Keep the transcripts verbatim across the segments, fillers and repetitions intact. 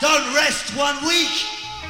Don't rest one week.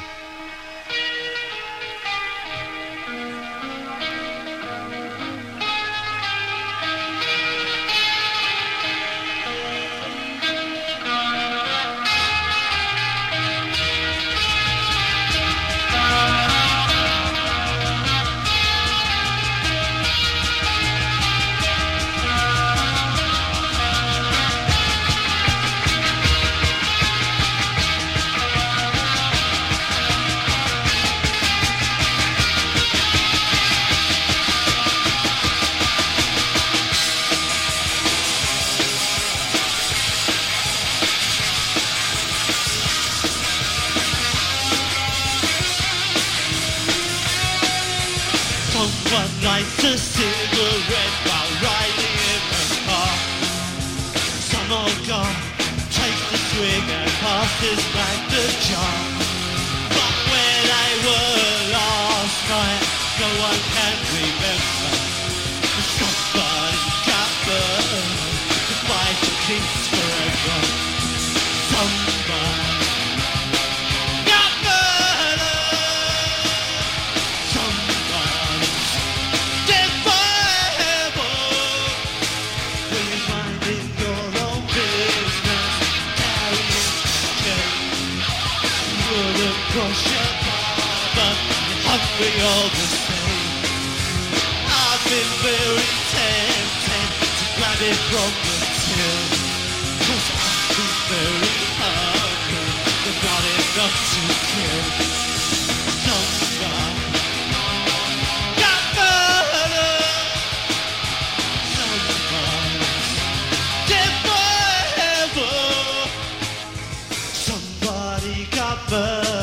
Someone lights a cigarette while riding in the car. Some old guy takes the swig and passes back the jar. But where they were last night, no one can remember. Somebody got burned, goodbye to kids forever. Somebody got murdered. Somebody dead forever. Will you mind in your own business? Carry it straight. Wouldn't cross your path, but you're hungry all the same. I've been very tempted to grab it from the till, 'cause I've been very hungry, but not enough to kill. Somebody got murdered. Somebody's dead forever. Somebody got murdered.